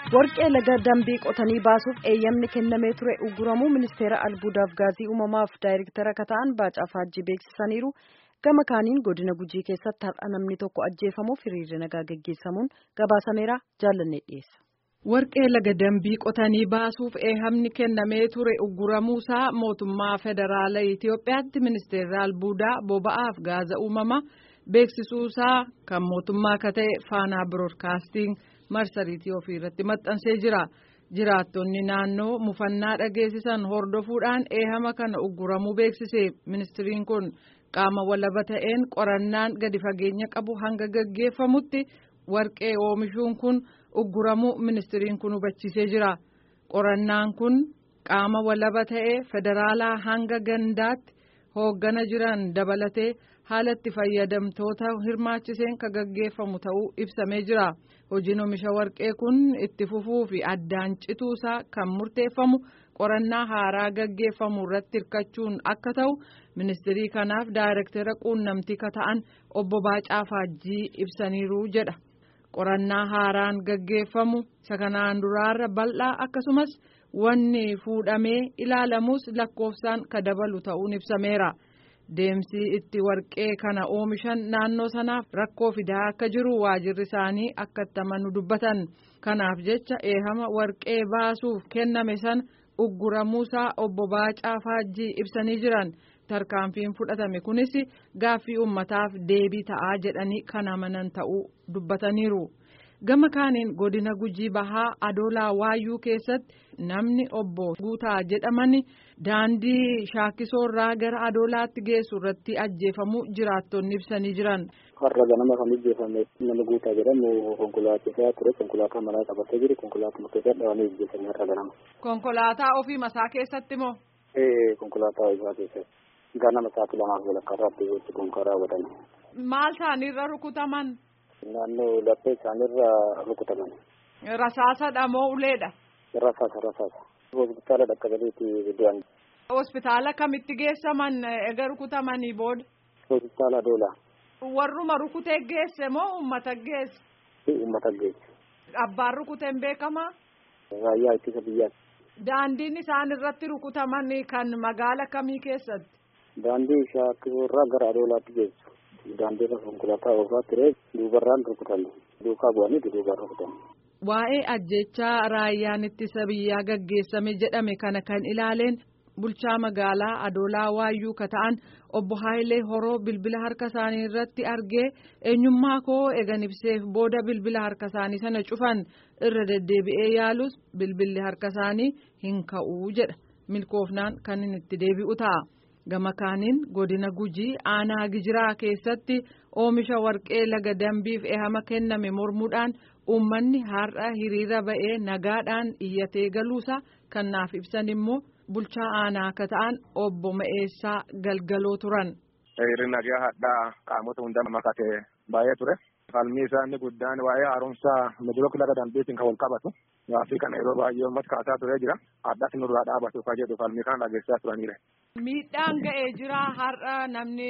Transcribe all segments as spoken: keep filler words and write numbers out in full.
warqee laga dambii qotanii baasuuf eeyyamni kennamee ture uguramuu ministeera albuudaaf gaazii uumamaaf daayirektara akka ta'an Baacaa Faajjii beeksisaniiru. Gama kaaniin godina Gujii keessatti har'a namni tokko ajjeefamuuf hiriirri nagaa gaggeessamuun gabaasameera. Jaallannee dhiyeessa. Warqee laga dambii qotanii baasuuf eeyyamni kennamee ture uguramuusaa mootummaa federaalaa Itiyoophiyaatti ministeerri albuudaa boba'aaf gaaza uumamaa beeksisuusaa kan mootummaa akka ta'e Faanaa Biroodkaastiin marsariitii ofii irratti maxxansee jira. Jiraattonni naannoo mufannaa dhageessisan hordofuudhaan eeyyama kana uguramuu beeksise. Ministiriin kun qaama walaba ta'een qorannaan gadi fageenya qabu hanga gaggeeffamutti warqee oomishuun kun uguramuu ministiriin kun hubachiisee jira. Qorannaan kun qaama walaba ta'ee federaalaa hanga gandaatti hooggana jiran dabalatee haala itti fayyadamtoota hirmaachiseen kan gaggeeffamu ta'uu ibsamee jira. Hojiin oomisha warqee kun itti fufuu fi addaan cituusaa kan murteeffamu qorannaa haaraa gaggeeffamu irratti hirkachuun akka ta'u ministirii kanaaf daayirektara quunnamtii ka ta'an obbo Baacaa Faajjii ibsaniiru jedha. Qorannaa haaraan gaggeeffamu isa kanaan duraarra bal'aa akkasumas wanni fuudhamee ilaalamus lakkoofsaan ka dabalu ta'uun ibsameera. Deemsi itti warqee kana oomishan naannoo sanaaf rakkoo fidaa akka jiru waajirri isaanii akka itti amanu dubbatan. Kanaaf jecha eeyyama warqee baasuuf kenname sana ugguramuusaa obbo Baacaa Faajjii ibsanii jiran. Tarkaanfiin fudhatame kunis gaaffii uummataaf deebii ta'aa jedhanii kan amanan ta'uu dubbataniiru. Gama kaaniin godina Gujii Bahaa Adoolaa Waayyuu keessatti namni obbo Guutaa jedhamani daandii shaakkisoorraa gara Adoolaatti geessu irratti ajjeefamuu jiraattonni ibsanii jiran. Har'a ganama kan ajjeefame nama Guutaa jedhamu konkolaachisaa ture. Konkolaataa manaa qabatee jiru. Konkolaataa murteessaa dhaabanii ajjeefame har'a ganama. Konkolaataa ofii masaa keessatti moo? Ee konkolaataa isaa keessatti. Ganama sa'aatii lamaaf walakkaa irratti gochi konkolaataa raawwatame. Maal isaaniirra rukutaman? Naannoo laphee isaaniirra rukutaman. Rasaasadha moo uleedha? Rasaasa rasaasa. Hospitaala dhaqqabaniiti du'an. Hospitaala kamitti geessaman ega rukutamanii booda? Hospitaala Adoolaa. Warruma rukutee geesse moo uummata geesse? Uummata geesse. Abbaan rukuteen beekamaa? Raayyaa ittisa biyyaati. Daandiin isaan irratti rukutaman kan magaala kamii keessatti? Daandii shaakkisoorraa gara Adoolaatti geessu. Daandiirra konkolaataa oofaa ture duubarraan rukutame. Duukaa bu'anii duubaan rukutame. Waa'ee ajjechaa raayyaan ittisa biyyaa gaggeessame jedhame kana kan ilaaleen bulchaa magaalaa Adoolaa Waayyuu ka ta'an obbo Haayilee Horoo bilbila harka isaanii irratti argee eenyummaa koo eegan ibseef booda bilbila harka isaanii sana cufan irra deddeebi'ee yaalus bilbilli harka isaanii hin ka'uu jedha. Milkoofnaan kan inni itti deebi'u ta'a. Gama kaaniin godina Gujii aanaa Gijiraa keessatti oomisha warqee laga dambiif eeyyama kenname mormuudhaan uummanni har'a hiriira ba'ee nagaadhaan iyyatee galuusaa kan naaf ibsan immoo bulchaa aanaa akka ta'an obbo Ma'eessaa Galgaloo turan. Hiriirri nagaa hadhaa qaamota hundaa makatee baay'ee ture. Falmii isaanii guddaan waa'ee haaromsaa midirook laga dambiitiin kan wal qabatu. Gaaffii kana yeroo baay'ee uummata kaasaa turee jira. Addas nurraa dhaabatu kan jedhu falmii kana dhageessaa turaniire. Miidhaan ga'ee jira har'a namni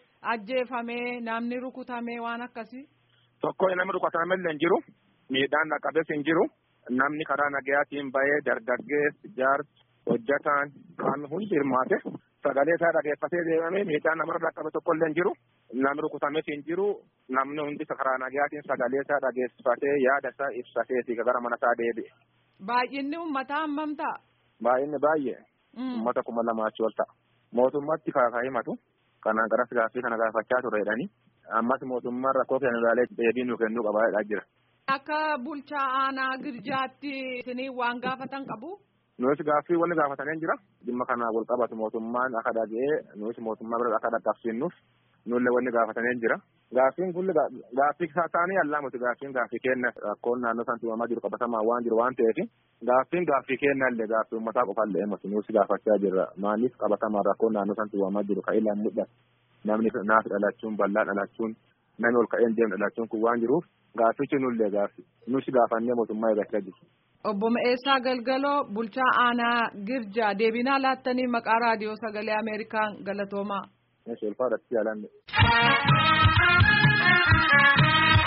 ajjeefamee namni rukutamee waan akkasii. Tokko namni rukutame illee hin jiru. Miidhaan dhaqqabees hin jiru. Namni karaa nagayaatiin ba'ee dargaggeessi jaarsi hojjataan kan hundi hirmaate sagalee isaa dhageeffatee deemame miidhaan namarra dhaqqabe tokko illee hin jiru. Namni rukutames hin jiru. Namni hundi karaa nagayaatiin sagalee isaa dhageeffatee yaada isaa ibsateeti gara mana isaa deebi'e. Baay'inni uummataa hammam ta'a? Baay'inni baay'ee. Uummata kuma lamaa achi ol ta'a. Mootummaatti kaasaa himatu. Kanaan garas gaaffii kana gaafachaa ture jedhanii. Ammas mootummaan rakkoo keenya ilaalee deebii nu kennuu qabaa jira. Akka bulchaa aanaa Girjaatti isinii waan gaafatan qabu? Nuus gaaffii wanni gaafatanii jira. Dhimma kana wal qabatu mootummaan akka dhaga'ee nuus mootummaa bira akka dhaqqabsiinnuuf nullee wanni gaafatanii jira. Gaaffiin kun gaaffii isaanii allaamuti gaaffiin gaaffii kenna rakkoon naannoo sanatti uumamaa jiru qabatamaa waan jiru waan ta'eef gaaffiin gaaffii kenna illee gaaffii uummataa qofaan illee himatu nuus gaafachaa jirra. Maaliif qabatamaa rakkoon naannoo sanatti uumamaa jiru kan ilaan mul'atu namni naaf dhalachuun bal'aa dhalachuun namni ol ka'een deemu dhalachuun kun waan jiruuf gaaffichi nullee gaaffii nuus gaafannee mootummaa eeggachaa jiru. Obbo Ma'eessaa Galgaloo bulchaa aanaa Girjaa deebinaa laattanii maqaa raadiyoo sagalee Ameerikaan galatoomaa. Meeshaa ulfaa irratti yaalanne.